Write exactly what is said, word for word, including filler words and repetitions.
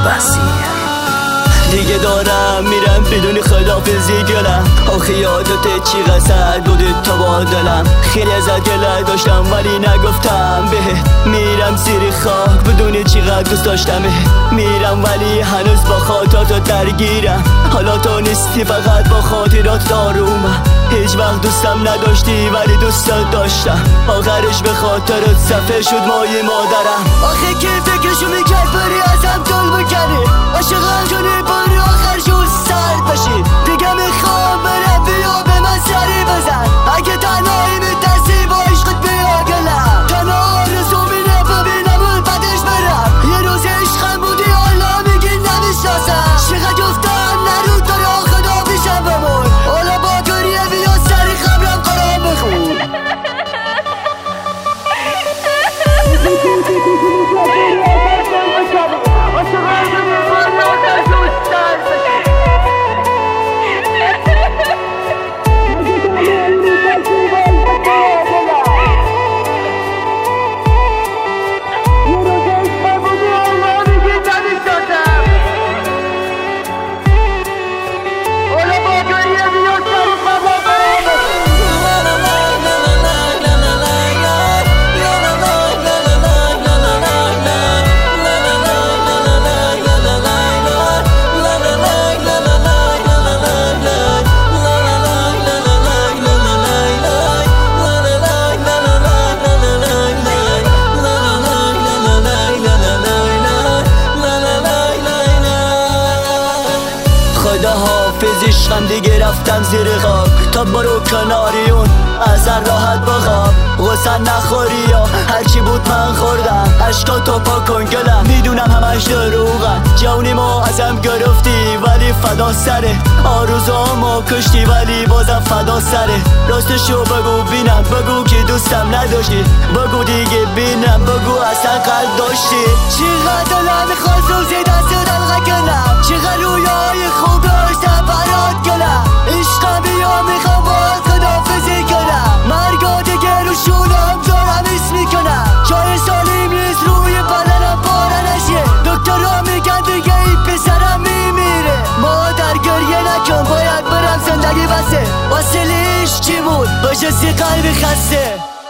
بصیر. دیگه دارم میرم بدون خدافزی گلم، آخه یادت چی قصد بودی تو با دلم. خیلی ازت گله داشتم ولی نگفتم بهت، میرم زیر خاک بدون چقدر دوست داشتمه. میرم ولی هنوز با خاطراتو درگیرم، حالا تو نیستی فقط با خاطرات دارومم. هیچ وقت دوستم نداشتی ولی دوستت داشتم، آخرش به خاطرت صفحه شد مایه مادرم. آخه کی فکرشو میکرد بری ازم دل بکنی، عاشقم کنی بری آخر شد سرد باشی. دیگه میخوام برم بیا به من سری بزن، اگه تنهایی میترسی با عشقت بیا گلم. تنها آرزو مینه ببینم اون بعدش برم، یه روز عشقم بودی حالا میگی نمیشناسم. چقدر گفتم نرو داره خدا پیشم بمون، حالا با گریه بیا سری خبرم قرآن بخون. خداحافظ عشقم دیگه رفتم زیر خواب، تا برو کناریون ازن راحت بخواب. غصه نخوری یا هرچی بود من خوردم، عشقاتو پاک کن گلم، میدونم همش دروغم. جونیمو ازم گرفتی ولی فدا سره، آرزوامو کشتی ولی بازم فدا سره. راستشو بگو بینم، بگو که دوستم نداشتی، بگو دیگه بینم، بگو اصلا قلب داشتی. چقدر دلم میخواد روزی دست دلغه کنم، چقدر رویای خوب داشتم برات گلم. عشقم بیا میخوام باید خدافزی کنم، مرگا دیگه رو شونم دارم حس میکنم. جای سالیم نیست روی بدنم پاره نشه، دکترها میگن دیگه این پسرم میمیره. مادر گریه نکن باید برم زندگی بسه، واسه لیش چی بود بجز قلبی خسته.